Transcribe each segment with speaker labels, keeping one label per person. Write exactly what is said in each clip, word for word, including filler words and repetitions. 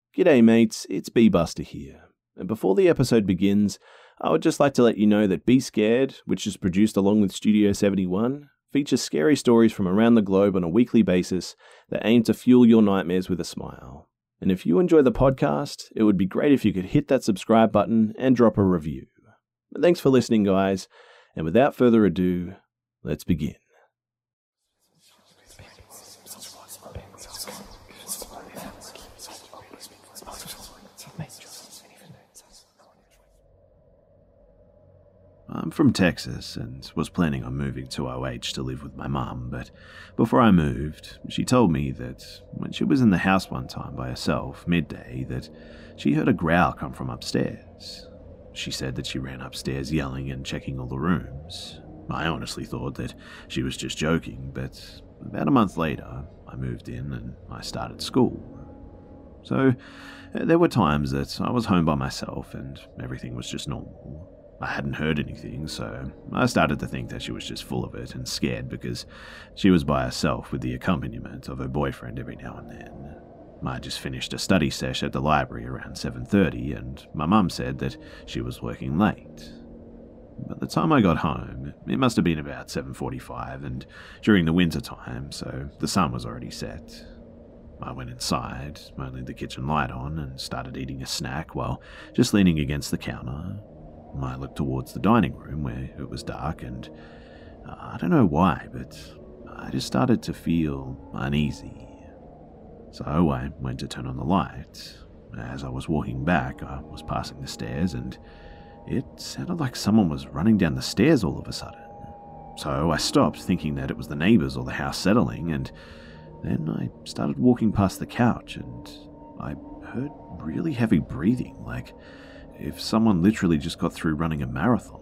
Speaker 1: G'day mates, it's B-Buster here. And before the episode begins, I would just like to let you know that Be Scared, which is produced along with Studio seventy-one, features scary stories from around the globe on a weekly basis that aim to fuel your nightmares with a smile. And if you enjoy the podcast, it would be great if you could hit that subscribe button and drop a review. But thanks for listening, guys, and without further ado, let's begin. I'm from Texas and was planning on moving to O H to live with my mum, but before I moved, she told me that when she was in the house one time by herself, midday, that she heard a growl come from upstairs. She said that she ran upstairs yelling and checking all the rooms. I honestly thought that she was just joking, but about a month later, I moved in and I started school. So there were times that I was home by myself and everything was just normal. I hadn't heard anything, so I started to think that she was just full of it and scared because she was by herself with the accompaniment of her boyfriend every now and then. I just finished a study sesh at the library around seven thirty and my mum said that she was working late. By the time I got home, it must have been about seven forty-five and during the winter time, so the sun was already set. I went inside, only the kitchen light on, and started eating a snack while just leaning against the counter. I looked towards the dining room where it was dark and uh, I don't know why, but I just started to feel uneasy. So I went to turn on the light. As I was walking back, I was passing the stairs and it sounded like someone was running down the stairs all of a sudden. So I stopped thinking that it was the neighbors or the house settling, and then I started walking past the couch and I heard really heavy breathing, like if someone literally just got through running a marathon.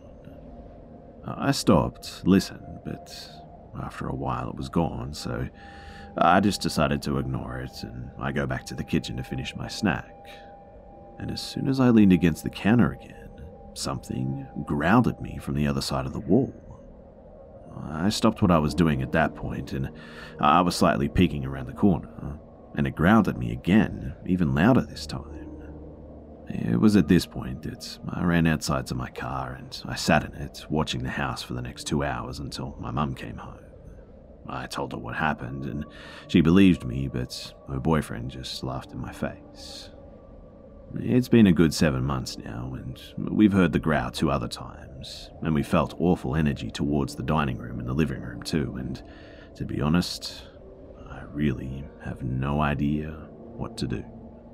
Speaker 1: I stopped, listened, but after a while it was gone, so I just decided to ignore it and I go back to the kitchen to finish my snack. And as soon as I leaned against the counter again, something growled at me from the other side of the wall. I stopped what I was doing at that point and I was slightly peeking around the corner, and it growled at me again, even louder this time. It was at this point that I ran outside to my car and I sat in it, watching the house for the next two hours until my mum came home. I told her what happened and she believed me, but her boyfriend just laughed in my face. It's been a good seven months now and we've heard the growl two other times, and we felt awful energy towards the dining room and the living room too, and to be honest, I really have no idea what to do.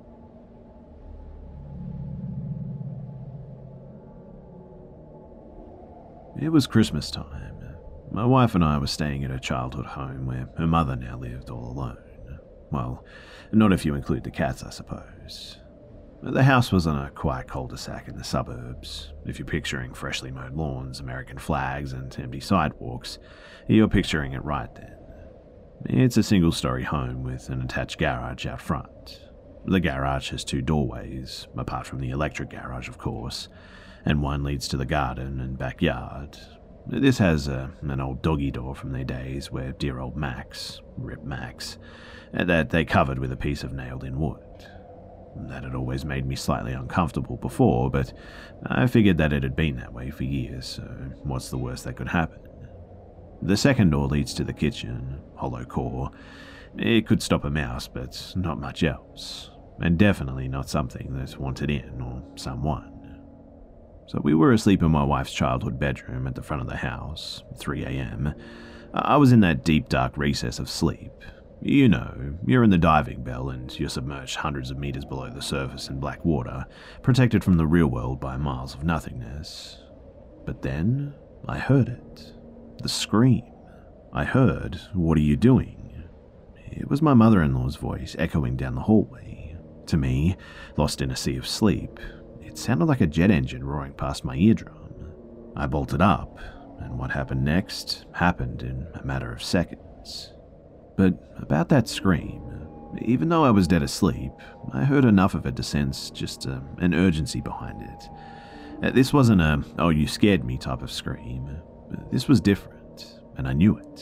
Speaker 1: It was Christmas time. My wife and I were staying at her childhood home where her mother now lived all alone. Well, not if you include the cats, I suppose. The house was on a quiet cul-de-sac in the suburbs. If you're picturing freshly mowed lawns, American flags, and empty sidewalks, you're picturing it right then. It's a single-story home with an attached garage out front. The garage has two doorways, apart from the electric garage, of course, and one leads to the garden and backyard. This has a, an old doggy door from their days where dear old Max, rip Max, that they covered with a piece of nailed-in wood. That had always made me slightly uncomfortable before, but I figured that it had been that way for years, so what's the worst that could happen? The second door leads to the kitchen, hollow core. It could stop a mouse, but not much else, and definitely not something that wanted in or someone. So we were asleep in my wife's childhood bedroom at the front of the house, three a.m. I was in that deep dark recess of sleep. You know, you're in the diving bell and you're submerged hundreds of meters below the surface in black water, protected from the real world by miles of nothingness. But then, I heard it. The scream. I heard, "What are you doing?" It was my mother-in-law's voice echoing down the hallway. To me, lost in a sea of sleep, it sounded like a jet engine roaring past my eardrum. I bolted up, and what happened next happened in a matter of seconds. But about that scream, even though I was dead asleep, I heard enough of it to sense just uh, an urgency behind it. Uh, this wasn't a, "oh, you scared me" type of scream. This was different, and I knew it.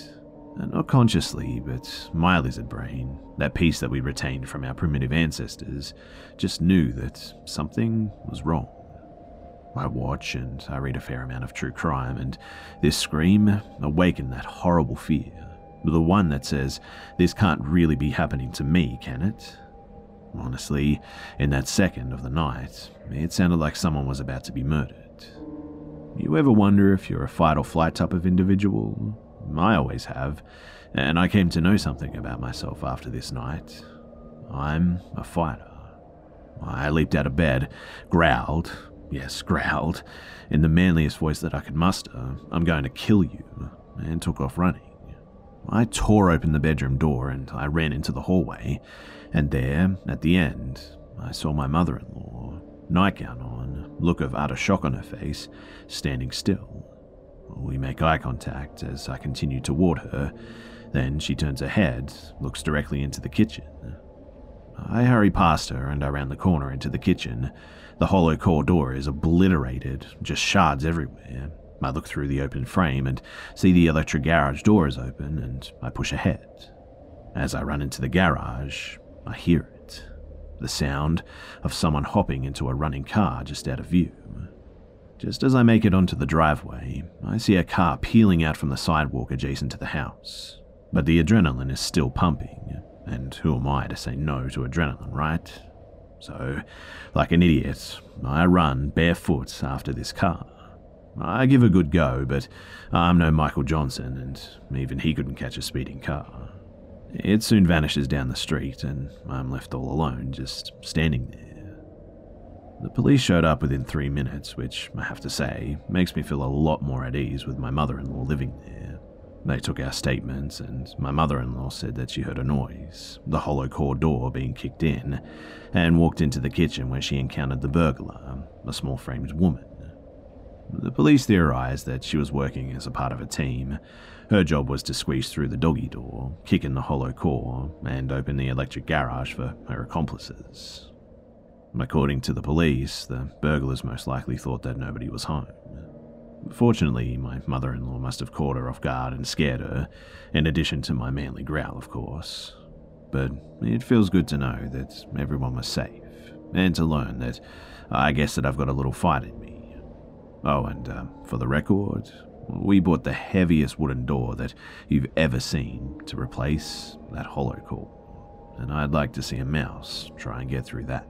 Speaker 1: And not consciously, but my lizard brain, that piece that we retained from our primitive ancestors, just knew that something was wrong. I watch and I read a fair amount of true crime, and this scream awakened that horrible fear. The one that says, this can't really be happening to me, can it? Honestly, in that second of the night, it sounded like someone was about to be murdered. You ever wonder if you're a fight or flight type of individual? I always have, and I came to know something about myself after this night. I'm a fighter. I leaped out of bed, growled, yes, growled, in the manliest voice that I could muster, "I'm going to kill you," and took off running. I tore open the bedroom door and I ran into the hallway, and there, at the end, I saw my mother-in-law, nightgown on, look of utter shock on her face, standing still. We make eye contact as I continue toward her, then she turns her head, looks directly into the kitchen. I hurry past her and around the corner into the kitchen. The hollow core door is obliterated, just shards everywhere. I look through the open frame and see the electric garage door is open, and I push ahead. As I run into the garage, I hear it. The sound of someone hopping into a running car just out of view. Just as I make it onto the driveway, I see a car peeling out from the sidewalk adjacent to the house. But the adrenaline is still pumping, and who am I to say no to adrenaline, right? So, like an idiot, I run barefoot after this car. I give a good go, but I'm no Michael Johnson, and even he couldn't catch a speeding car. It soon vanishes down the street, and I'm left all alone, just standing there. The police showed up within three minutes, which, I have to say, makes me feel a lot more at ease with my mother-in-law living there. They took our statements, and my mother-in-law said that she heard a noise, the hollow core door being kicked in, and walked into the kitchen where she encountered the burglar, a small-framed woman. The police theorized that she was working as a part of a team. Her job was to squeeze through the doggy door, kick in the hollow core, and open the electric garage for her accomplices. According to the police, the burglars most likely thought that nobody was home. Fortunately, my mother-in-law must have caught her off guard and scared her, in addition to my manly growl, of course. But it feels good to know that everyone was safe, and to learn that I guess that I've got a little fight in me. Oh, and uh, for the record, we bought the heaviest wooden door that you've ever seen to replace that hollow core, and I'd like to see a mouse try and get through that.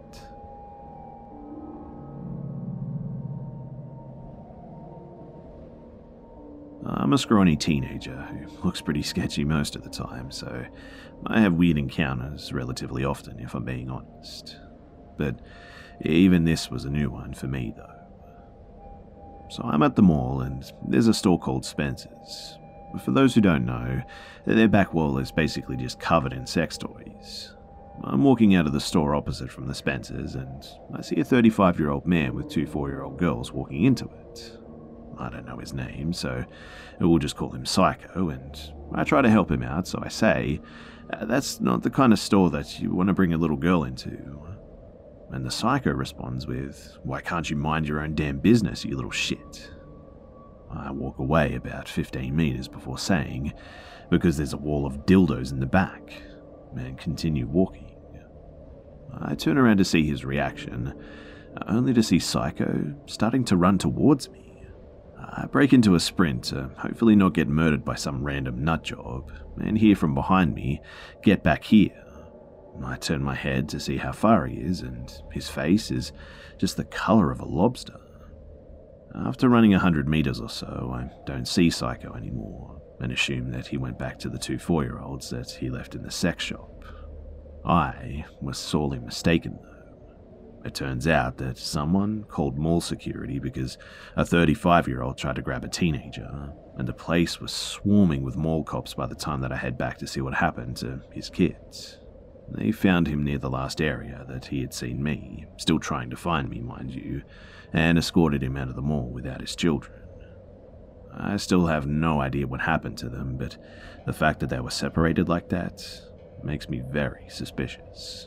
Speaker 1: I'm a scrawny teenager who looks pretty sketchy most of the time, so I have weird encounters relatively often, if I'm being honest. But even this was a new one for me, though. So I'm at the mall, and there's a store called Spencer's. For those who don't know, their back wall is basically just covered in sex toys. I'm walking out of the store opposite from the Spencer's, and I see a thirty-five-year-old man with two four-year-old girls walking into it. I don't know his name, so we'll just call him Psycho, and I try to help him out, so I say, that's not the kind of store that you want to bring a little girl into. And the Psycho responds with, why can't you mind your own damn business, you little shit? I walk away about fifteen meters before saying, because there's a wall of dildos in the back, and continue walking. I turn around to see his reaction, only to see Psycho starting to run towards me. I break into a sprint to hopefully not get murdered by some random nutjob, and hear from behind me, get back here. I turn my head to see how far he is, and his face is just the colour of a lobster. After running a hundred meters or so, I don't see Psycho anymore, and assume that he went back to the two four-year-olds that he left in the sex shop. I was sorely mistaken, though. It turns out that someone called mall security because a thirty-five-year-old tried to grab a teenager, and the place was swarming with mall cops by the time that I head back to see what happened to his kids. They found him near the last area that he had seen me, still trying to find me, mind you, and escorted him out of the mall without his children. I still have no idea what happened to them, but the fact that they were separated like that makes me very suspicious.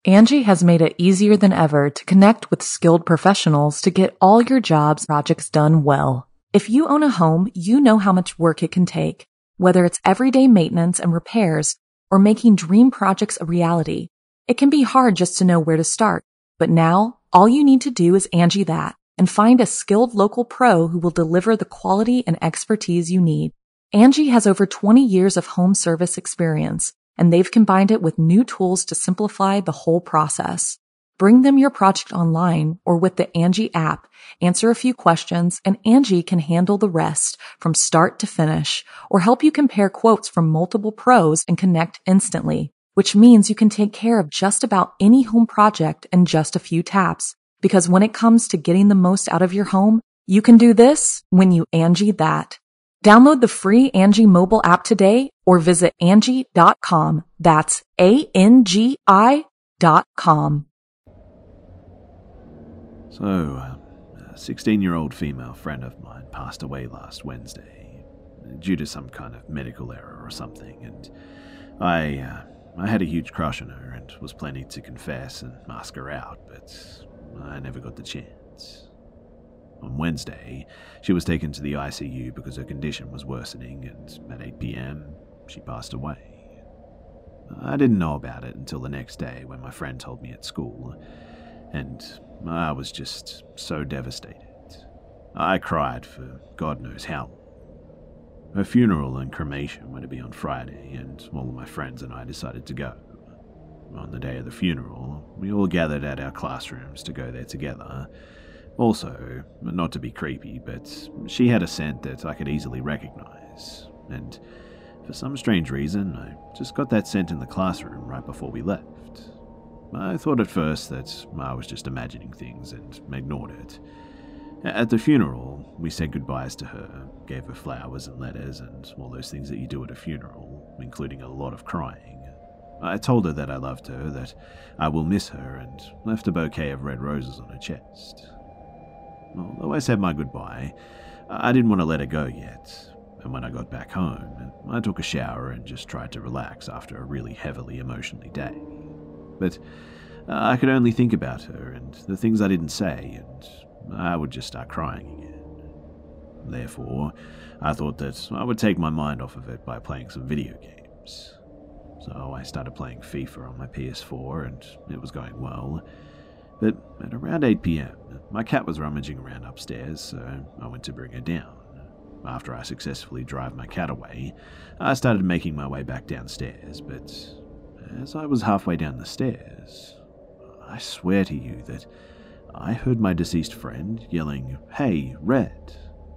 Speaker 2: Angie has made it easier than ever to connect with skilled professionals to get all your jobs projects done well. If you own a home, you know how much work it can take, whether it's everyday maintenance and repairs or making dream projects a reality. It can be hard just to know where to start, but now all you need to do is Angie that and find a skilled local pro who will deliver the quality and expertise you need. Angie has over twenty years of home service experience, and they've combined it with new tools to simplify the whole process. Bring them your project online or with the Angie app, answer a few questions, and Angie can handle the rest from start to finish or help you compare quotes from multiple pros and connect instantly, which means you can take care of just about any home project in just a few taps. Because when it comes to getting the most out of your home, you can do this when you Angie that. Download the free Angie mobile app today or visit Angie dot com. That's A N G I dot com.
Speaker 1: So, uh, a sixteen-year-old female friend of mine passed away last Wednesday due to some kind of medical error or something, and I, uh, I had a huge crush on her and was planning to confess and ask her out, but I never got the chance. On Wednesday, she was taken to the I C U because her condition was worsening, and at eight p.m., she passed away. I didn't know about it until the next day when my friend told me at school, and I was just so devastated. I cried for God knows how long. Her funeral and cremation were to be on Friday, and all of my friends and I decided to go. On the day of the funeral, we all gathered at our classrooms to go there together. Also, not to be creepy, but she had a scent that I could easily recognize, and for some strange reason, I just got that scent in the classroom right before we left. I thought at first that I was just imagining things and ignored it. At the funeral, we said goodbyes to her, gave her flowers and letters and all those things that you do at a funeral, including a lot of crying. I told her that I loved her, that I will miss her, and left a bouquet of red roses on her chest. Although I said my goodbye, I didn't want to let her go yet, and when I got back home, I took a shower and just tried to relax after a really heavily emotionally day. But I could only think about her and the things I didn't say, and I would just start crying again. Therefore, I thought that I would take my mind off of it by playing some video games. So I started playing FIFA on my P S four, and it was going well. But at around eight p.m, my cat was rummaging around upstairs, so I went to bring her down. After I successfully drive my cat away, I started making my way back downstairs, but as I was halfway down the stairs, I swear to you that I heard my deceased friend yelling, "Hey, Red!"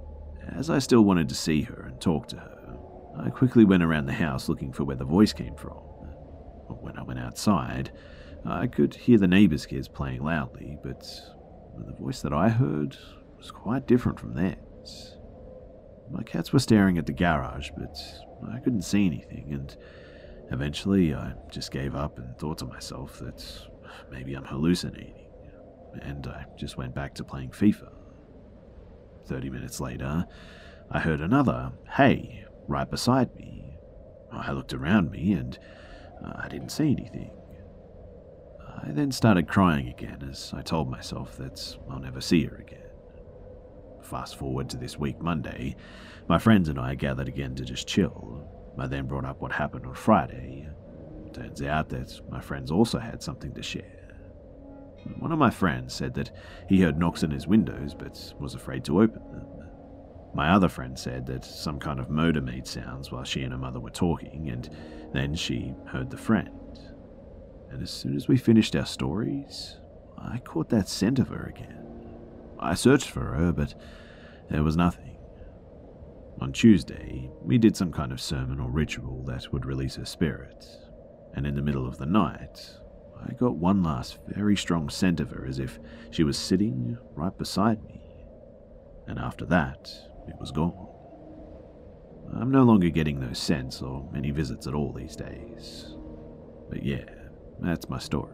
Speaker 1: As I still wanted to see her and talk to her, I quickly went around the house looking for where the voice came from. When I went outside, I could hear the neighbors' kids playing loudly, but the voice that I heard was quite different from theirs. My cats were staring at the garage, but I couldn't see anything, and eventually I just gave up and thought to myself that maybe I'm hallucinating, and I just went back to playing FIFA. Thirty minutes later, I heard another "hey" right beside me. I looked around me and I didn't see anything. I then started crying again as I told myself that I'll never see her again. Fast forward to this week Monday, my friends and I gathered again to just chill. I then brought up what happened on Friday. Turns out that my friends also had something to share. One of my friends said that he heard knocks on his windows but was afraid to open them. My other friend said that some kind of motor made sounds while she and her mother were talking, and then she heard the friend. And as soon as we finished our stories, I caught that scent of her again. I searched for her, but there was nothing. On Tuesday, we did some kind of sermon or ritual that would release her spirit, and in the middle of the night, I got one last very strong scent of her as if she was sitting right beside me. And after that, it was gone. I'm no longer getting those scents or any visits at all these days. But yeah, that's my story.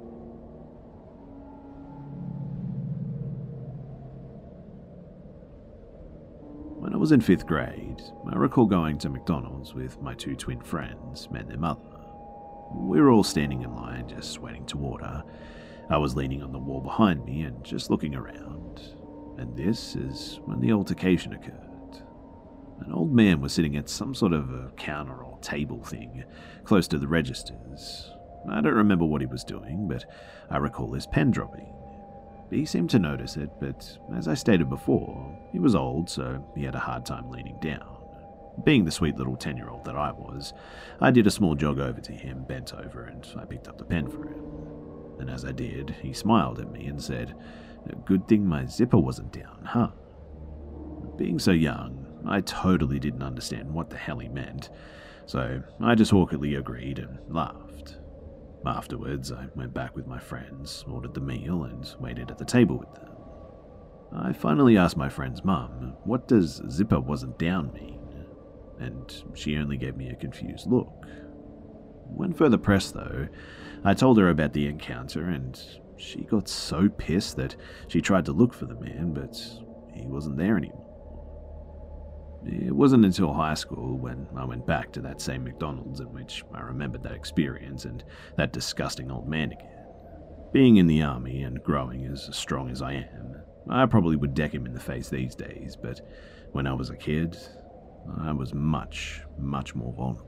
Speaker 1: When I was in fifth grade, I recall going to McDonald's with my two twin friends and their mother. We were all standing in line, just waiting to order. I was leaning on the wall behind me and just looking around. And this is when the altercation occurred. An old man was sitting at some sort of a counter or table thing, close to the registers. I don't remember what he was doing, but I recall his pen dropping. He seemed to notice it, but as I stated before, he was old, so he had a hard time leaning down. Being the sweet little ten-year-old that I was, I did a small jog over to him, bent over, and I picked up the pen for him. And as I did, he smiled at me and said, "Good thing my zipper wasn't down, huh?" Being so young, I totally didn't understand what the hell he meant, so I just awkwardly agreed and laughed. Afterwards, I went back with my friends, ordered the meal, and waited at the table with them. I finally asked my friend's mum, "What does zipper wasn't down mean?" And she only gave me a confused look. When further pressed, though, I told her about the encounter, and she got so pissed that she tried to look for the man, but he wasn't there anymore. It wasn't until high school when I went back to that same McDonald's in which I remembered that experience and that disgusting old man again. Being in the army and growing as strong as I am, I probably would deck him in the face these days, but when I was a kid, I was much, much more vulnerable.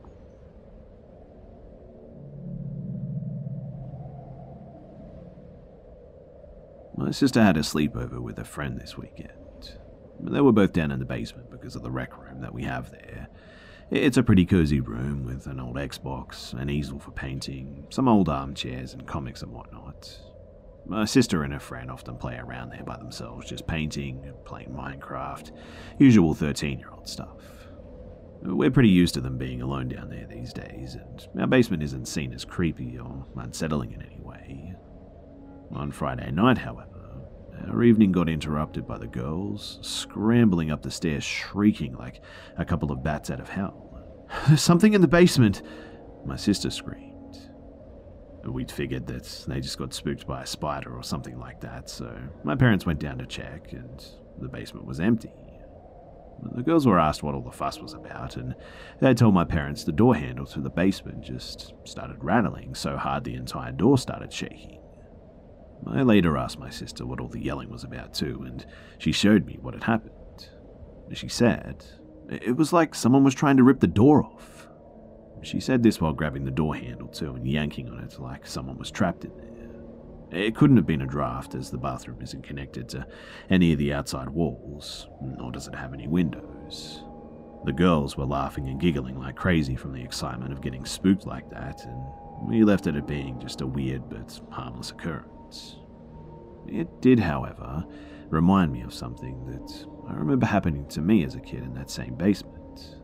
Speaker 1: My sister had a sleepover with a friend this weekend. They were both down in the basement because of the rec room that we have there. It's a pretty cozy room with an old Xbox, an easel for painting, some old armchairs and comics and whatnot. My sister and her friend often play around there by themselves, just painting, playing Minecraft, usual thirteen-year-old stuff. We're pretty used to them being alone down there these days, and our basement isn't seen as creepy or unsettling in any way. On Friday night, however, our evening got interrupted by the girls scrambling up the stairs, shrieking like a couple of bats out of hell. "There's something in the basement!" my sister screamed. We'd figured that they just got spooked by a spider or something like that, so my parents went down to check, and the basement was empty. The girls were asked what all the fuss was about, and they told my parents the door handle to the basement just started rattling so hard the entire door started shaking. I later asked my sister what all the yelling was about too, and she showed me what had happened. She said, "It was like someone was trying to rip the door off." She said this while grabbing the door handle too and yanking on it like someone was trapped in there. It couldn't have been a draft, as the bathroom isn't connected to any of the outside walls, nor does it have any windows. The girls were laughing and giggling like crazy from the excitement of getting spooked like that, and we left it at being just a weird but harmless occurrence. It did, however, remind me of something that I remember happening to me as a kid in that same basement.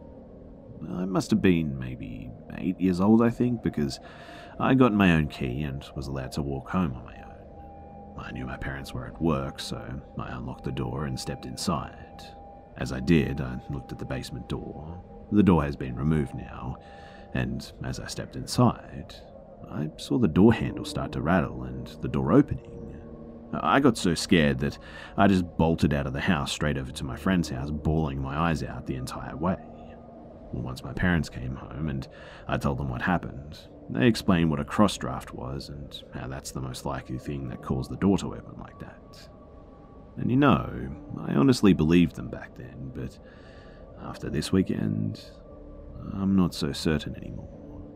Speaker 1: I must have been maybe eight years old, I think, because I got my own key and was allowed to walk home on my own. I knew my parents were at work, so I unlocked the door and stepped inside. As I did, I looked at the basement door. The door has been removed now, and as I stepped inside, I saw the door handle start to rattle and the door opening. I got so scared that I just bolted out of the house straight over to my friend's house, bawling my eyes out the entire way. Once my parents came home and I told them what happened, they explained what a cross draft was and how that's the most likely thing that caused the door to open like that. And you know, I honestly believed them back then, but after this weekend, I'm not so certain anymore.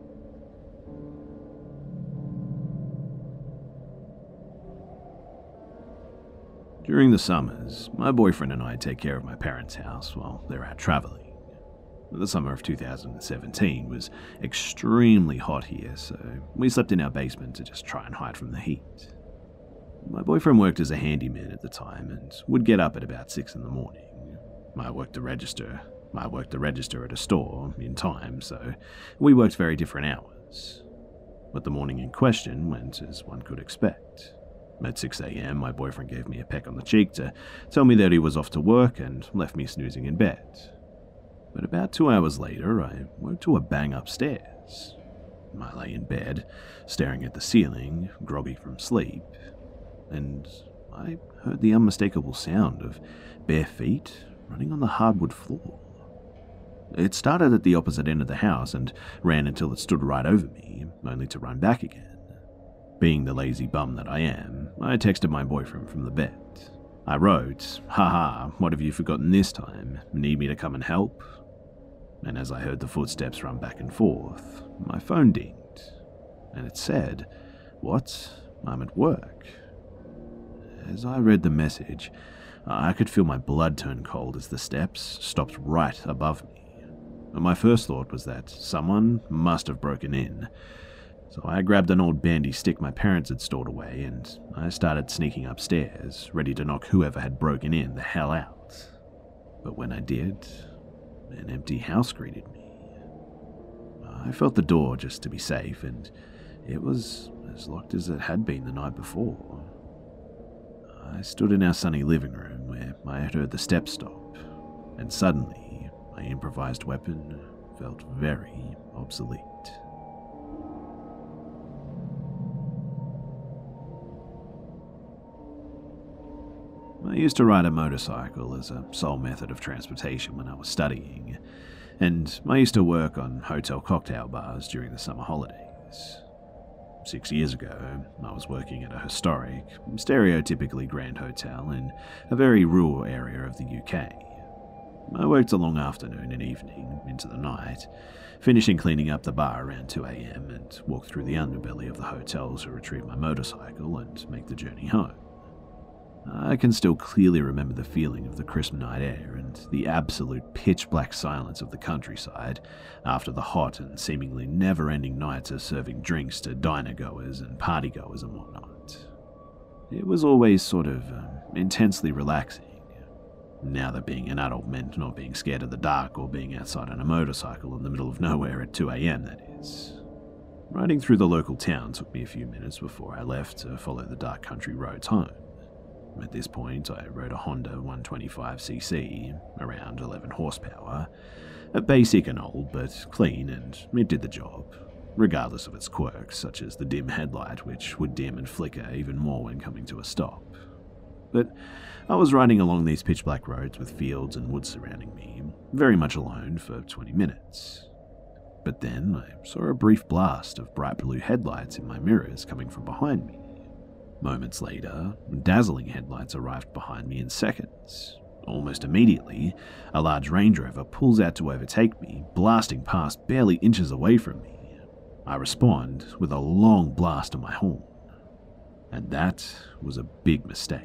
Speaker 1: During the summers, my boyfriend and I take care of my parents' house while they're out traveling. The summer of two thousand seventeen was extremely hot here, so we slept in our basement to just try and hide from the heat. My boyfriend worked as a handyman at the time and would get up at about six in the morning. I worked the register. I worked the register at a store in time, so we worked very different hours. But the morning in question went as one could expect. At six a.m., my boyfriend gave me a peck on the cheek to tell me that he was off to work and left me snoozing in bed. But about two hours later, I woke to a bang upstairs. I lay in bed, staring at the ceiling, groggy from sleep, and I heard the unmistakable sound of bare feet running on the hardwood floor. It started at the opposite end of the house and ran until it stood right over me, only to run back again. Being the lazy bum that I am, I texted my boyfriend from the bed. I wrote, "Haha, what have you forgotten this time? Need me to come and help?" And as I heard the footsteps run back and forth, my phone dinged, and it said, "What? I'm at work." As I read the message, I could feel my blood turn cold as the steps stopped right above me. My first thought was that someone must have broken in, so I grabbed an old bandy stick my parents had stored away and I started sneaking upstairs, ready to knock whoever had broken in the hell out. But when I did, an empty house greeted me. I felt the door just to be safe, and it was as locked as it had been the night before. I stood in our sunny living room where I had heard the steps stop, and suddenly my improvised weapon felt very obsolete. I used to ride a motorcycle as a sole method of transportation when I was studying, and I used to work on hotel cocktail bars during the summer holidays. Six years ago, I was working at a historic, stereotypically grand hotel in a very rural area of the U K. I worked a long afternoon and evening into the night, finishing cleaning up the bar around two a.m. and walked through the underbelly of the hotel to retrieve my motorcycle and make the journey home. I can still clearly remember the feeling of the crisp night air and the absolute pitch-black silence of the countryside after the hot and seemingly never-ending nights of serving drinks to diner-goers and party-goers and whatnot. It was always sort of um, intensely relaxing. Now that being an adult meant not being scared of the dark or being outside on a motorcycle in the middle of nowhere at two a.m., that is. Riding through the local town took me a few minutes before I left to follow the dark country roads home. At this point, I rode a Honda one twenty-five c c, around eleven horsepower, a basic and old but clean, and it did the job, regardless of its quirks such as the dim headlight which would dim and flicker even more when coming to a stop. But I was riding along these pitch-black roads with fields and woods surrounding me, very much alone for twenty minutes. But then I saw a brief blast of bright blue headlights in my mirrors coming from behind me. Moments later, dazzling headlights arrived behind me in seconds. Almost immediately, a large Range Rover pulls out to overtake me, blasting past barely inches away from me. I respond with a long blast on my horn. And that was a big mistake.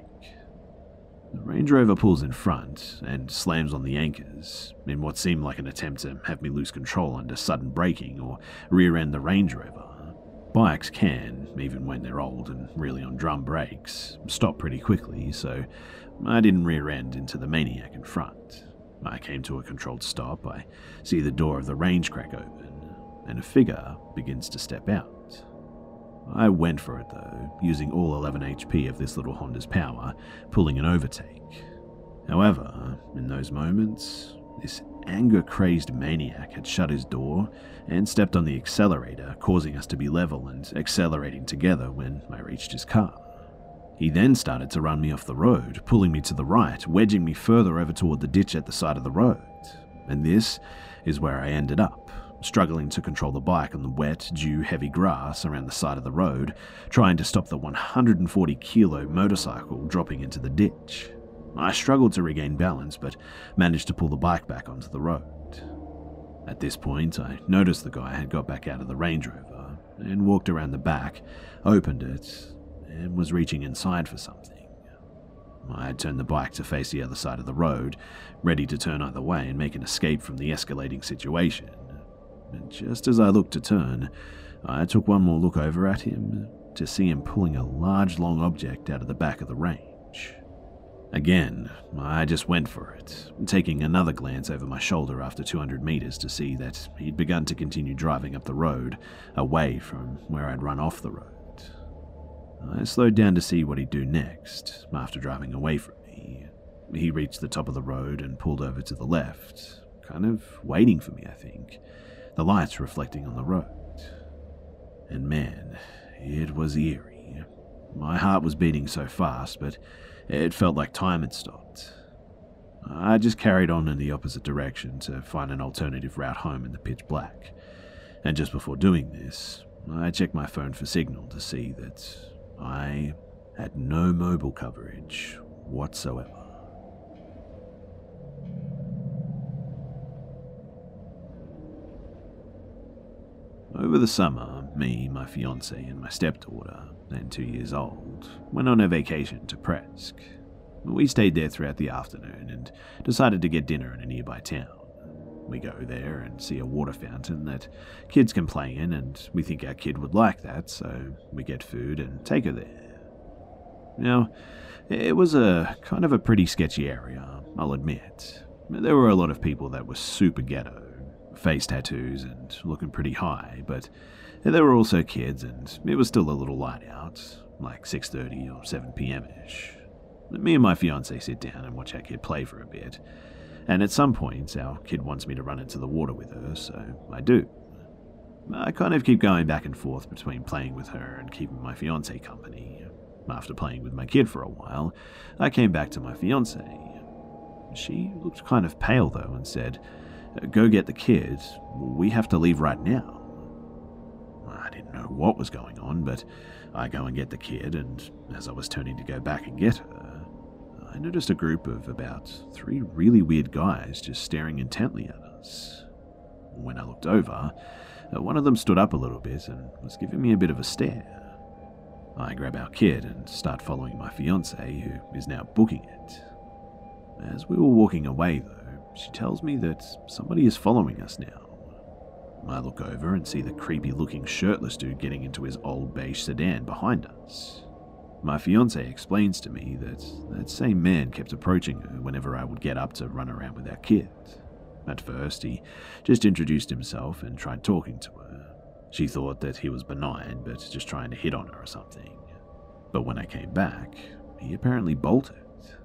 Speaker 1: The Range Rover pulls in front and slams on the anchors, in what seemed like an attempt to have me lose control under sudden braking or rear-end the Range Rover. Bikes can, even when they're old and really on drum brakes, stop pretty quickly, so I didn't rear-end into the maniac in front. I came to a controlled stop, I see the door of the range crack open, and a figure begins to step out. I went for it though, using all eleven H P of this little Honda's power, pulling an overtake. However, in those moments, this anger-crazed maniac had shut his door and stepped on the accelerator, causing us to be level and accelerating together when I reached his car. He then started to run me off the road, pulling me to the right, wedging me further over toward the ditch at the side of the road. And this is where I ended up, struggling to control the bike on the wet, dew, heavy grass around the side of the road, trying to stop the one hundred forty kilo motorcycle dropping into the ditch. I struggled to regain balance, but managed to pull the bike back onto the road. At this point, I noticed the guy had got back out of the Range Rover and walked around the back, opened it, and was reaching inside for something. I had turned the bike to face the other side of the road, ready to turn either way and make an escape from the escalating situation. And just as I looked to turn, I took one more look over at him to see him pulling a large long object out of the back of the range. Again, I just went for it, taking another glance over my shoulder after two hundred meters to see that he'd begun to continue driving up the road, away from where I'd run off the road. I slowed down to see what he'd do next, after driving away from me. He reached the top of the road and pulled over to the left, kind of waiting for me, I think, the lights reflecting on the road. And man, it was eerie. My heart was beating so fast, but it felt like time had stopped. I just carried on in the opposite direction to find an alternative route home in the pitch black. And just before doing this, I checked my phone for signal to see that I had no mobile coverage whatsoever. Over the summer, me, my fiancée, and my stepdaughter, then two years old, went on a vacation to Presk. We stayed there throughout the afternoon and decided to get dinner in a nearby town. We go there and see a water fountain that kids can play in, and we think our kid would like that, so we get food and take her there. Now, it was a kind of a pretty sketchy area, I'll admit. There were a lot of people that were super ghetto, face tattoos and looking pretty high, but there were also kids, and it was still a little light out, like six thirty or seven p.m.-ish. Me and my fiancée sit down and watch our kid play for a bit, and at some point our kid wants me to run into the water with her, so I do. I kind of keep going back and forth between playing with her and keeping my fiancée company. After playing with my kid for a while, I came back to my fiancée. She looked kind of pale though and said, "Go get the kid, we have to leave right now." I didn't know what was going on, but I go and get the kid, and as I was turning to go back and get her, I noticed a group of about three really weird guys just staring intently at us. When I looked over, one of them stood up a little bit and was giving me a bit of a stare. I grab our kid and start following my fiancée, who is now booking it. As we were walking away though, she tells me that somebody is following us now. I look over and see the creepy-looking shirtless dude getting into his old beige sedan behind us. My fiancée explains to me that that same man kept approaching her whenever I would get up to run around with our kid. At first, he just introduced himself and tried talking to her. She thought that he was benign, but just trying to hit on her or something. But when I came back, he apparently bolted.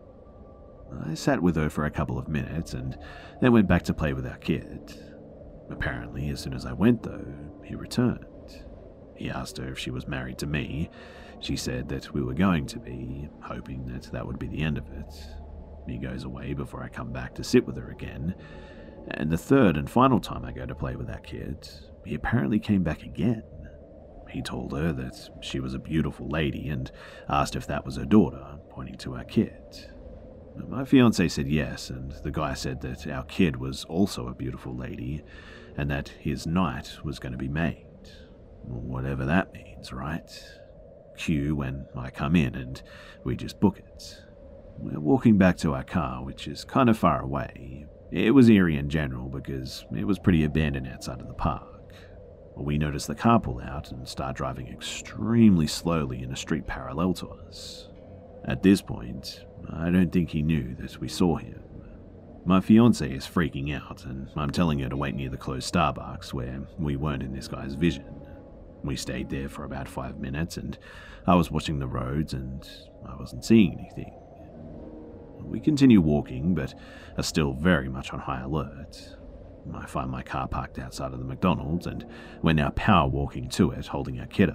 Speaker 1: I sat with her for a couple of minutes and then went back to play with our kid. Apparently, as soon as I went though, he returned. He asked her if she was married to me. She said that we were going to be, hoping that that would be the end of it. He goes away before I come back to sit with her again, and the third and final time I go to play with that kid, he apparently came back again. He told her that she was a beautiful lady and asked if that was her daughter, pointing to our kid. My fiancée said yes, and the guy said that our kid was also a beautiful lady, and that his night was going to be made. Whatever that means, right? Cue when I come in and we just book it. We're walking back to our car, which is kind of far away. It was eerie in general because it was pretty abandoned outside of the park. We notice the car pull out and start driving extremely slowly in a street parallel to us. At this point, I don't think he knew that we saw him. My fiancée is freaking out, and I'm telling her to wait near the closed Starbucks where we weren't in this guy's vision. We stayed there for about five minutes, and I was watching the roads, and I wasn't seeing anything. We continue walking, but are still very much on high alert. I find my car parked outside of the McDonald's, and we're now power walking to it, holding our kiddo.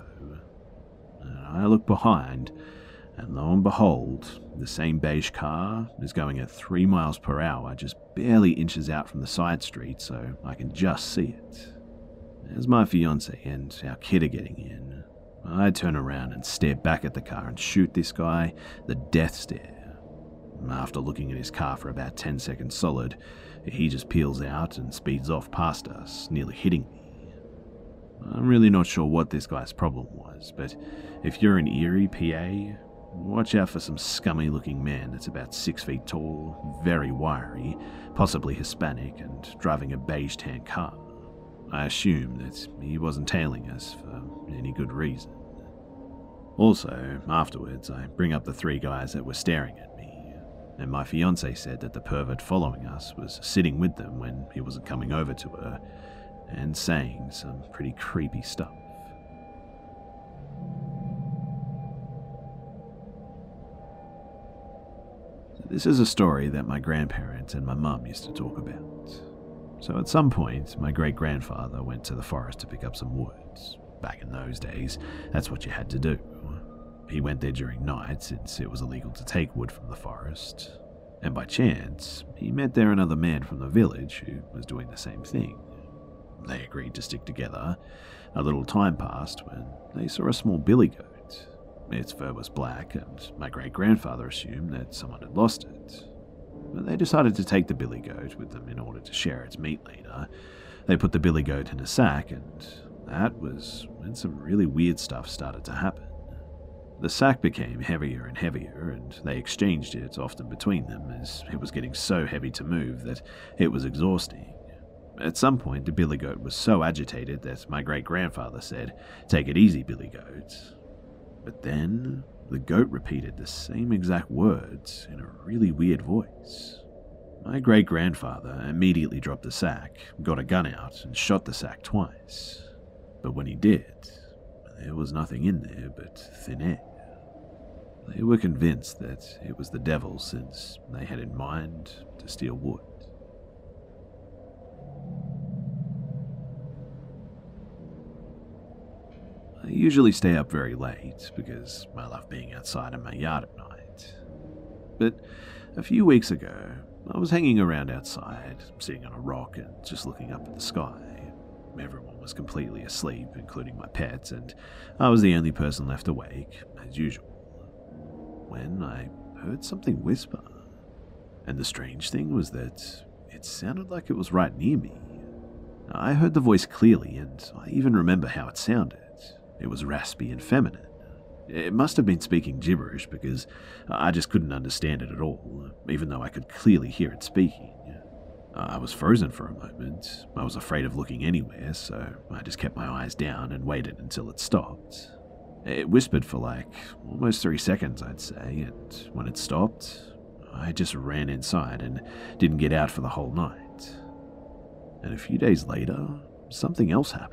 Speaker 1: And I look behind, and lo and behold, the same beige car is going at three miles per hour, just barely inches out from the side street so I can just see it. As my fiancée and our kid are getting in, I turn around and stare back at the car and shoot this guy the death stare. After looking at his car for about ten seconds solid, he just peels out and speeds off past us, nearly hitting me. I'm really not sure what this guy's problem was, but if you're in Erie, P A, watch out for some scummy looking man that's about six feet tall, very wiry, possibly Hispanic, and driving a beige tan car. I assume that he wasn't tailing us for any good reason. Also, afterwards, I bring up the three guys that were staring at me, and my fiancée said that the pervert following us was sitting with them when he wasn't coming over to her, and saying some pretty creepy stuff. This is a story that my grandparents and my mum used to talk about. So at some point, my great-grandfather went to the forest to pick up some wood. Back in those days, that's what you had to do. He went there during night since it was illegal to take wood from the forest. And by chance, he met there another man from the village who was doing the same thing. They agreed to stick together. A little time passed when they saw a small billy goat. Its fur was black, and my great-grandfather assumed that someone had lost it. But they decided to take the billy goat with them in order to share its meat later. They put the billy goat in a sack, and that was when some really weird stuff started to happen. The sack became heavier and heavier, and they exchanged it often between them as it was getting so heavy to move that it was exhausting. At some point, the billy goat was so agitated that my great-grandfather said, "Take it easy, billy goat." But then, the goat repeated the same exact words in a really weird voice. My great-grandfather immediately dropped the sack, got a gun out, and shot the sack twice. But when he did, there was nothing in there but thin air. They were convinced that it was the devil since they had in mind to steal wood. I usually stay up very late because I love being outside in my yard at night. But a few weeks ago, I was hanging around outside, sitting on a rock and just looking up at the sky. Everyone was completely asleep, including my pets, and I was the only person left awake, as usual, when I heard something whisper. And the strange thing was that it sounded like it was right near me. I heard the voice clearly, and I even remember how it sounded. It was raspy and feminine. It must have been speaking gibberish because I just couldn't understand it at all, even though I could clearly hear it speaking. I was frozen for a moment. I was afraid of looking anywhere, so I just kept my eyes down and waited until it stopped. It whispered for like almost three seconds, I'd say, and when it stopped, I just ran inside and didn't get out for the whole night. And a few days later, something else happened.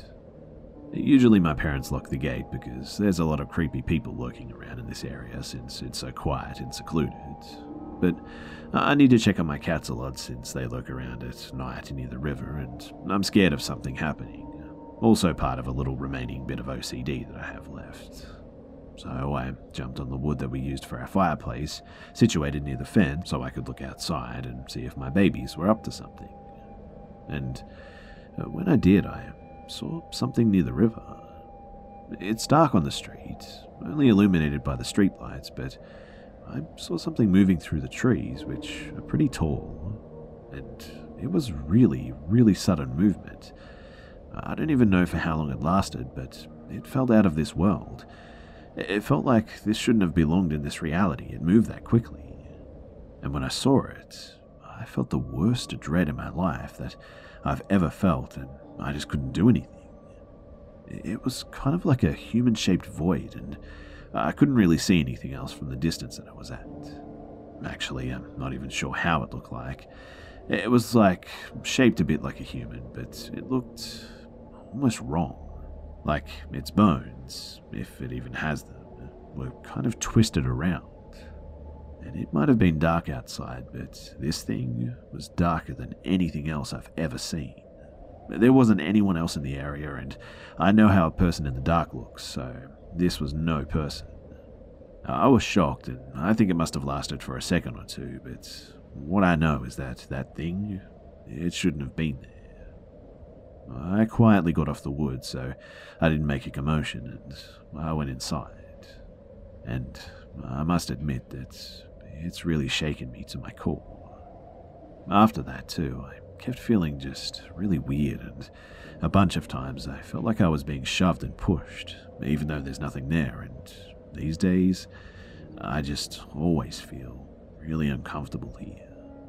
Speaker 1: Usually my parents lock the gate because there's a lot of creepy people lurking around in this area since it's so quiet and secluded. But I need to check on my cats a lot since they lurk around at night near the river, and I'm scared of something happening. Also part of a little remaining bit of O C D that I have left. So I jumped on the wood that we used for our fireplace, situated near the fence so I could look outside and see if my babies were up to something. And when I did, I saw something near the river. It's dark on the street, only illuminated by the streetlights, but I saw something moving through the trees, which are pretty tall, and it was really, really sudden movement. I don't even know for how long it lasted, but it felt out of this world. It felt like this shouldn't have belonged in this reality. It moved that quickly. And when I saw it, I felt the worst dread in my life that I've ever felt, and I just couldn't do anything. It was kind of like a human-shaped void, and I couldn't really see anything else from the distance that I was at. Actually, I'm not even sure how it looked like. It was like shaped a bit like a human, but it looked almost wrong. Like its bones, if it even has them, were kind of twisted around. And it might have been dark outside, but this thing was darker than anything else I've ever seen. There wasn't anyone else in the area, and I know how a person in the dark looks, so this was no person. I was shocked, and I think it must have lasted for a second or two, but what I know is that that thing, it shouldn't have been there. I quietly got off the wood, so I didn't make a commotion, and I went inside. And I must admit that it's really shaken me to my core. After that, too, I kept feeling just really weird, and a bunch of times I felt like I was being shoved and pushed, even though there's nothing there, and these days, I just always feel really uncomfortable here.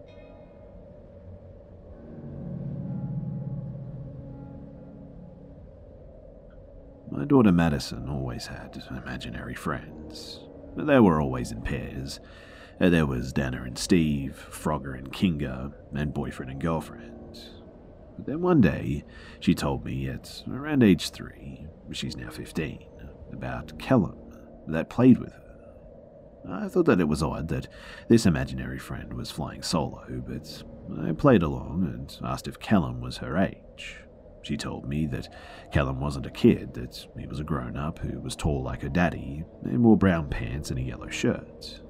Speaker 1: My daughter Madison always had imaginary friends. They were always in pairs. There was Dana and Steve, Frogger and Kinga, and boyfriend and girlfriend. But then one day, she told me at around age three, she's now fifteen, about Callum that played with her. I thought that it was odd that this imaginary friend was flying solo, but I played along and asked if Callum was her age. She told me that Callum wasn't a kid, that he was a grown-up who was tall like her daddy and wore brown pants and a yellow shirt.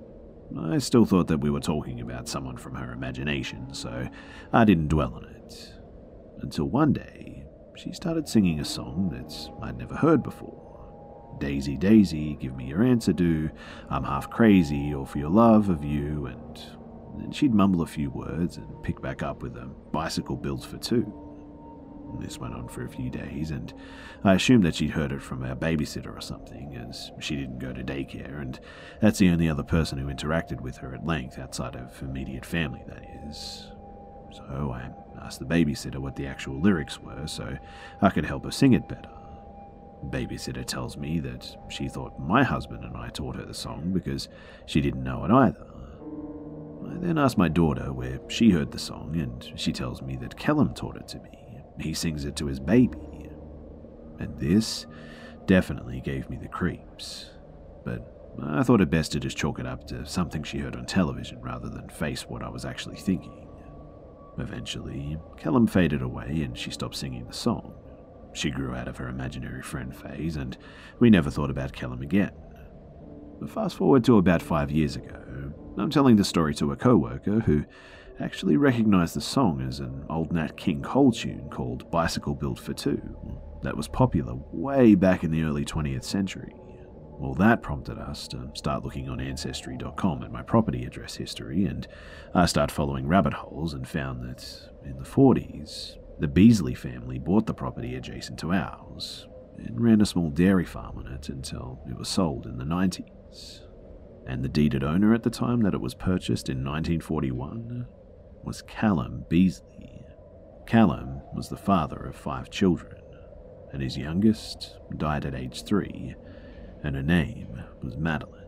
Speaker 1: I still thought that we were talking about someone from her imagination, so I didn't dwell on it. Until one day, she started singing a song that I'd never heard before. Daisy, Daisy, give me your answer, do. I'm half crazy, all for your love of you, and then she'd mumble a few words and pick back up with a bicycle built for two. This went on for a few days, and I assumed that she'd heard it from our babysitter or something, as she didn't go to daycare, and that's the only other person who interacted with her at length outside of immediate family, that is. So I asked the babysitter what the actual lyrics were so I could help her sing it better. Babysitter tells me that she thought my husband and I taught her the song because she didn't know it either. I then asked my daughter where she heard the song, and she tells me that Kellum taught it to me. He sings it to his baby. And this definitely gave me the creeps. But I thought it best to just chalk it up to something she heard on television rather than face what I was actually thinking. Eventually, Kellum faded away and she stopped singing the song. She grew out of her imaginary friend phase, and we never thought about Kellum again. But fast forward to about five years ago, I'm telling the story to a co-worker who actually recognized the song as an old Nat King Cole tune called Bicycle Built for Two that was popular way back in the early twentieth century. Well, that prompted us to start looking on Ancestry dot com at my property address history, and I started following rabbit holes and found that in the forties, the Beasley family bought the property adjacent to ours and ran a small dairy farm on it until it was sold in the nineties. And the deeded owner at the time that it was purchased in nineteen forty-one was Callum Beasley. Callum was the father of five children, and his youngest died at age three, and her name was Madeline.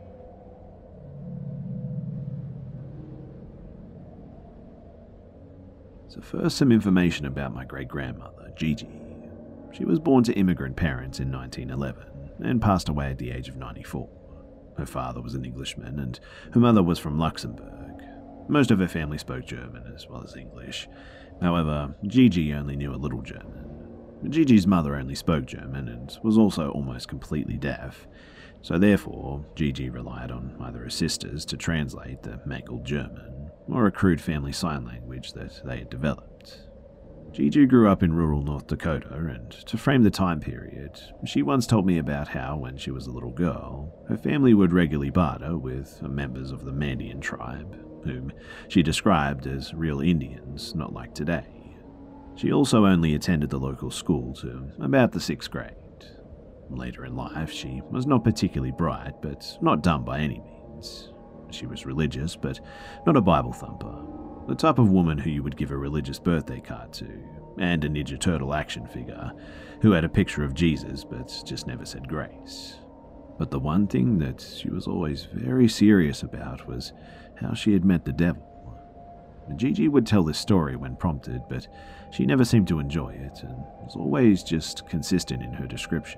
Speaker 1: So first, some information about my great-grandmother, Gigi. She was born to immigrant parents in nineteen eleven and passed away at the age of ninety-four. Her father was an Englishman and her mother was from Luxembourg. Most of her family spoke German as well as English. However, Gigi only knew a little German. Gigi's mother only spoke German and was also almost completely deaf, so therefore Gigi relied on either her sisters to translate the mangled German or a crude family sign language that they had developed. Gigi grew up in rural North Dakota, and to frame the time period, she once told me about how, when she was a little girl, her family would regularly barter with members of the Mandan tribe, whom she described as real Indians, not like today. She also only attended the local school to about the sixth grade. Later in life, she was not particularly bright, but not dumb by any means. She was religious, but not a Bible thumper. The type of woman who you would give a religious birthday card to, and a Ninja Turtle action figure, who had a picture of Jesus but just never said grace. But the one thing that she was always very serious about was how she had met the devil. Gigi would tell this story when prompted, but she never seemed to enjoy it, and was always just consistent in her description.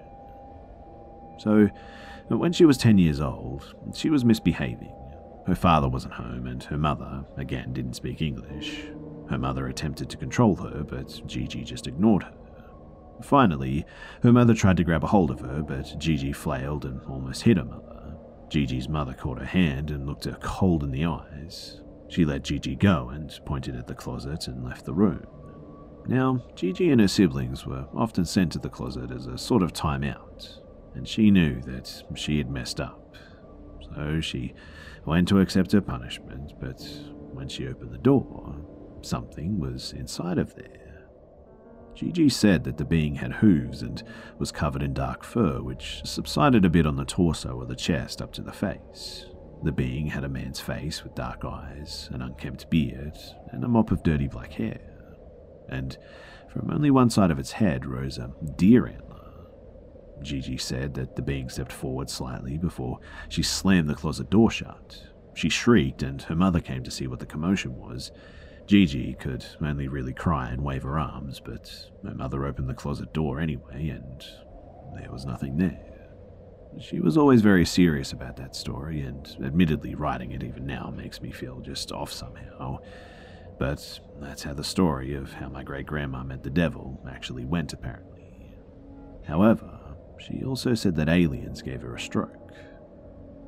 Speaker 1: So, when she was ten years old, she was misbehaving. Her father wasn't home, and her mother, again, didn't speak English. Her mother attempted to control her, but Gigi just ignored her. Finally, her mother tried to grab a hold of her, but Gigi flailed and almost hit her mother. Gigi's mother caught her hand and looked her cold in the eyes. She let Gigi go and pointed at the closet and left the room. Now, Gigi and her siblings were often sent to the closet as a sort of timeout, and she knew that she had messed up. So she went to accept her punishment, but when she opened the door, something was inside of there. Gigi said that the being had hooves and was covered in dark fur, which subsided a bit on the torso or the chest up to the face. The being had a man's face with dark eyes, an unkempt beard, and a mop of dirty black hair. And from only one side of its head rose a deer antler. Gigi said that the being stepped forward slightly before she slammed the closet door shut. She shrieked, and her mother came to see what the commotion was. Gigi could only really cry and wave her arms, but her mother opened the closet door anyway, and there was nothing there. She was always very serious about that story, and admittedly writing it even now makes me feel just off somehow. But that's how the story of how my great-grandma met the devil actually went, apparently. However, she also said that aliens gave her a stroke.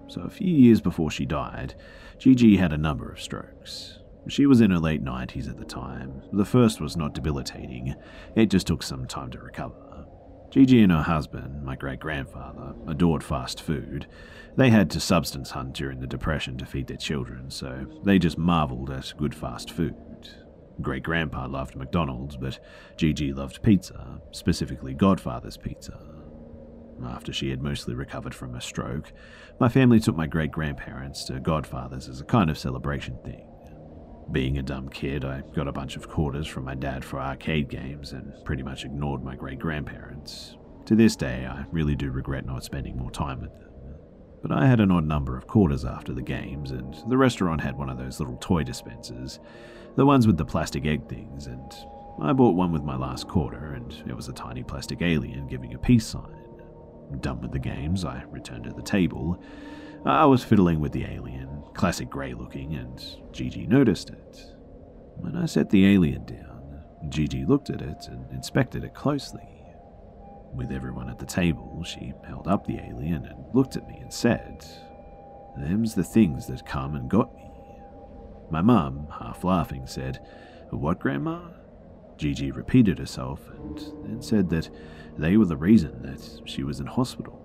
Speaker 1: So a few years before she died, Gigi had a number of strokes. She was in her late nineties at the time. The first was not debilitating, it just took some time to recover. Gigi and her husband, my great-grandfather, adored fast food. They had to substance hunt during the Depression to feed their children, so they just marveled at good fast food. Great-grandpa loved McDonald's, but Gigi loved pizza, specifically Godfather's Pizza. After she had mostly recovered from her stroke, my family took my great-grandparents to Godfather's as a kind of celebration thing. Being a dumb kid, I got a bunch of quarters from my dad for arcade games and pretty much ignored my great-grandparents. To this day, I really do regret not spending more time with them. But I had an odd number of quarters after the games, and the restaurant had one of those little toy dispensers, the ones with the plastic egg things, and I bought one with my last quarter, and it was a tiny plastic alien giving a peace sign. Done with the games, I returned to the table. I was fiddling with the alien, classic grey looking, and Gigi noticed it. When I set the alien down, Gigi looked at it and inspected it closely. With everyone at the table, she held up the alien and looked at me and said, "Them's the things that come and got me." My mum, half laughing, said, "What, Grandma?" Gigi repeated herself and then said that they were the reason that she was in hospital.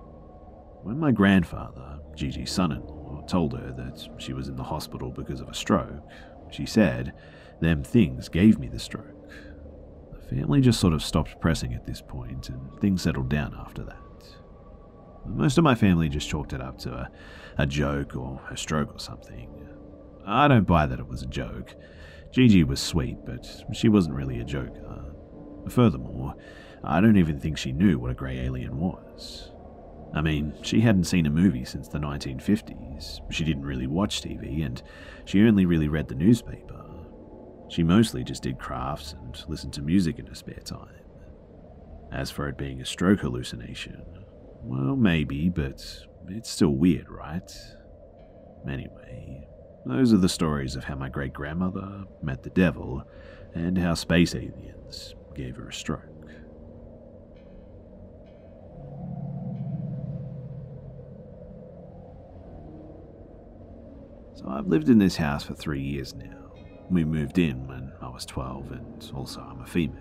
Speaker 1: When my grandfather, Gigi's son-in-law, told her that she was in the hospital because of a stroke, she said, "Them things gave me the stroke." The family just sort of stopped pressing at this point, and things settled down after that. Most of my family just chalked it up to a, a joke or a stroke or something. I don't buy that it was a joke. Gigi was sweet, but she wasn't really a joker. Furthermore, I don't even think she knew what a grey alien was. I mean, she hadn't seen a movie since the nineteen fifties, she didn't really watch T V, and she only really read the newspaper. She mostly just did crafts and listened to music in her spare time. As for it being a stroke hallucination, well, maybe, but it's still weird, right? Anyway, those are the stories of how my great-grandmother met the devil and how space aliens gave her a stroke. So I've lived in this house for three years now. We moved in when I was twelve, and also I'm a female.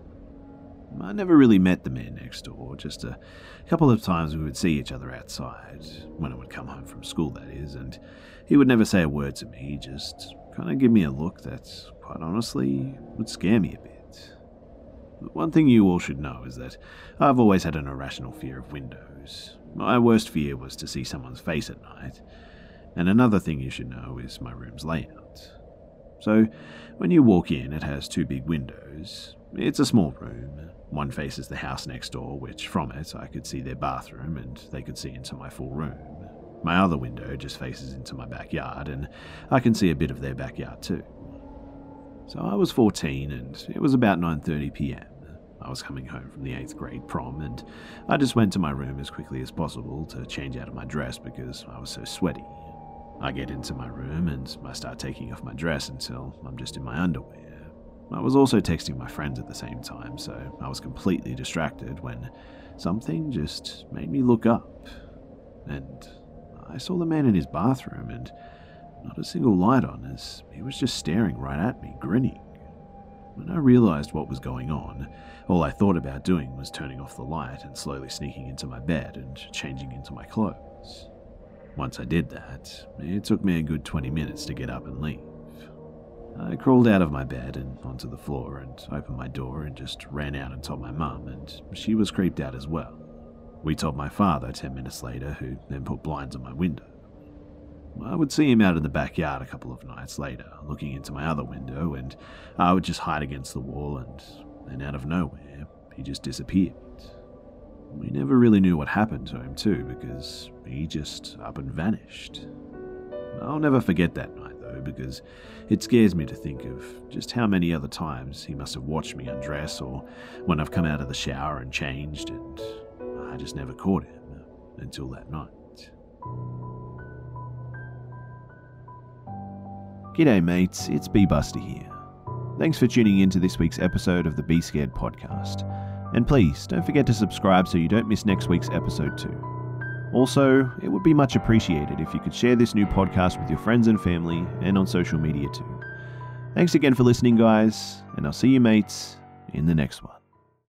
Speaker 1: I never really met the man next door, just a couple of times we would see each other outside, when I would come home from school, that is, and he would never say a word to me, just kind of give me a look that, quite honestly, would scare me a bit. But one thing you all should know is that I've always had an irrational fear of windows. My worst fear was to see someone's face at night. And another thing you should know is my room's layout. So, when you walk in, it has two big windows. It's a small room. One faces the house next door, which from it I could see their bathroom and they could see into my full room. My other window just faces into my backyard, and I can see a bit of their backyard too. So I was fourteen, and it was about nine thirty p m. I was coming home from the eighth grade prom, and I just went to my room as quickly as possible to change out of my dress because I was so sweaty. I get into my room and I start taking off my dress until I'm just in my underwear. I was also texting my friends at the same time, so I was completely distracted when something just made me look up. And I saw the man in his bathroom and not a single light on, as he was just staring right at me, grinning. When I realized what was going on, all I thought about doing was turning off the light and slowly sneaking into my bed and changing into my clothes. Once I did that, it took me a good twenty minutes to get up and leave. I crawled out of my bed and onto the floor and opened my door and just ran out and told my mum, and she was creeped out as well. We told my father ten minutes later, who then put blinds on my window. I would see him out in the backyard a couple of nights later, looking into my other window, and I would just hide against the wall, and then out of nowhere, he just disappeared. We never really knew what happened to him too, because he just up and vanished. I'll never forget that night though, because it scares me to think of just how many other times he must have watched me undress, or when I've come out of the shower and changed, and I just never caught him until that night. G'day mates, it's B-Buster here. Thanks for tuning in to this week's episode of the Be Scared podcast. And please, don't forget to subscribe so you don't miss next week's episode too. Also, it would be much appreciated if you could share this new podcast with your friends and family and on social media too. Thanks again for listening, guys, and I'll see you mates in the next one.